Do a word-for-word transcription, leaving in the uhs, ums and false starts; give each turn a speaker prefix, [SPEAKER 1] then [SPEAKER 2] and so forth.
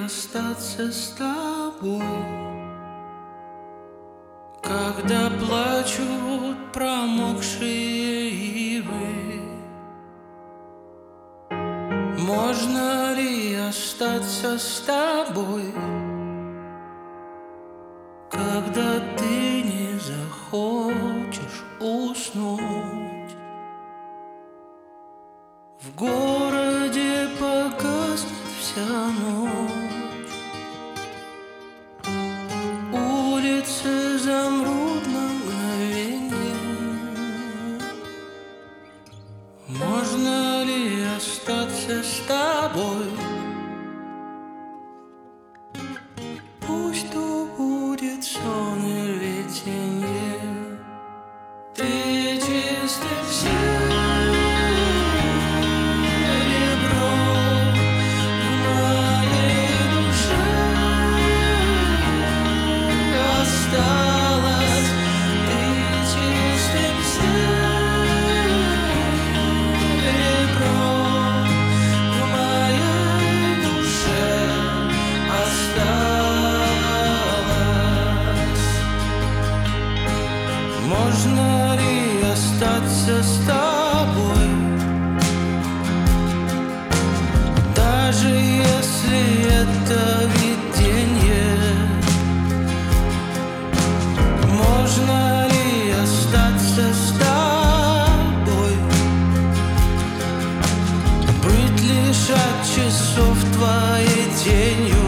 [SPEAKER 1] остаться с тобой, когда плачут промокшие ивы? Можно ли остаться с тобой, когда ты не захочешь уснуть? В городе погаснет вся ночь, улицы замрут на мгновенье. Можно ли остаться с тобой? Пусть то будет сон или видение, ты чистым серебром в моей душе осталась. Ты чистым серебром в моей душе осталась. Можно ли остаться с тобой, даже если это видение? Можно ли остаться с тобой, быть лишь от часов твоей тенью?